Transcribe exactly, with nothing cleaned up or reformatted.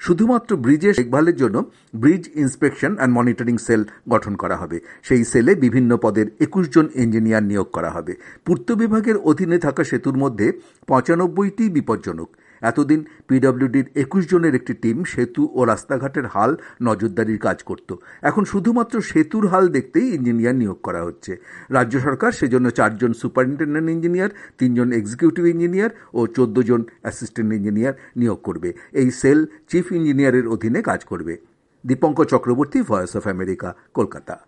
শুধুমাত্র ব্রিজের দেখভালের জন্য bridge inspection and monitoring cell গঠন করা হবে। সেই সেলে বিভিন্ন পদের একুশ জন ইঞ্জিনিয়ার নিয়োগ করা হবে। পূর্ত বিভাগের অধীনে থাকা সেতুর মধ্যে পঁচানব্বইটি বিপজ্জনক। এতদিন পিডব্লিউডির একুশ জনের একটি টিম সেতু ও রাস্তাঘাটের হাল নজরদারির কাজ করত। এখন শুধুমাত্র সেতুর হাল দেখতেই ইঞ্জিনিয়ার নিয়োগ করা হচ্ছে। রাজ্য সরকার সেজন্য চারজন সুপারিনটেন্ডেন্ট ইঞ্জিনিয়ার, তিনজন এক্সিকিউটিভ ইঞ্জিনিয়ার ও চোদ্দ জন অ্যাসিস্ট্যান্ট ইঞ্জিনিয়ার নিয়োগ করবে। এই সেল চিফ ইঞ্জিনিয়ারের অধীনে কাজ করবে। Dipankar Chakraborty, Voice of America, Kolkata.